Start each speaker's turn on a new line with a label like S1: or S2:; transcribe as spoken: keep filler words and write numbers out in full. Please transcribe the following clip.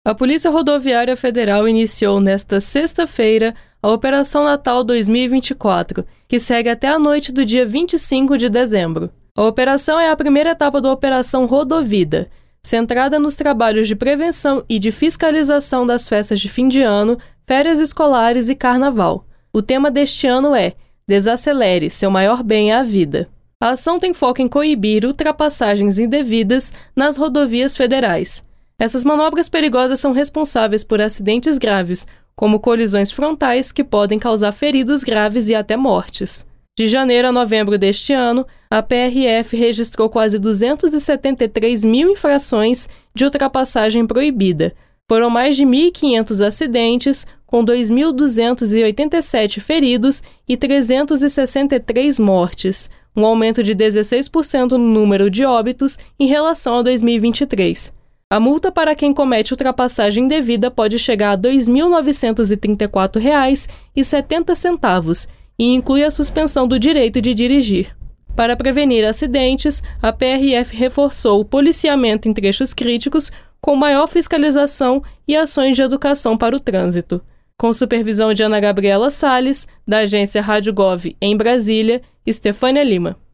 S1: A Polícia Rodoviária Federal iniciou nesta sexta-feira a Operação Natal dois mil e vinte e quatro, que segue até a noite do dia vinte e cinco de dezembro. A operação é a primeira etapa da Operação Rodovida, centrada nos trabalhos de prevenção e de fiscalização das festas de fim de ano, férias escolares e carnaval. O tema deste ano é Desacelere, seu maior bem é a vida. A ação tem foco em coibir ultrapassagens indevidas nas rodovias federais. Essas manobras perigosas são responsáveis por acidentes graves, como colisões frontais que podem causar feridos graves e até mortes. De janeiro a novembro deste ano, a P R F registrou quase duzentos e setenta e três mil infrações de ultrapassagem proibida. Foram mais de mil e quinhentos acidentes, com dois mil duzentos e oitenta e sete feridos e trezentos e sessenta e três mortes, um aumento de dezesseis por cento no número de óbitos em relação a dois mil e vinte e três. A multa para quem comete ultrapassagem indevida pode chegar a dois mil novecentos e trinta e quatro reais e setenta centavos e inclui a suspensão do direito de dirigir. Para prevenir acidentes, a P R F reforçou o policiamento em trechos críticos com maior fiscalização e ações de educação para o trânsito. Com supervisão de Ana Gabriela Salles, da agência Rádio Gov em Brasília, Estefânia Lima.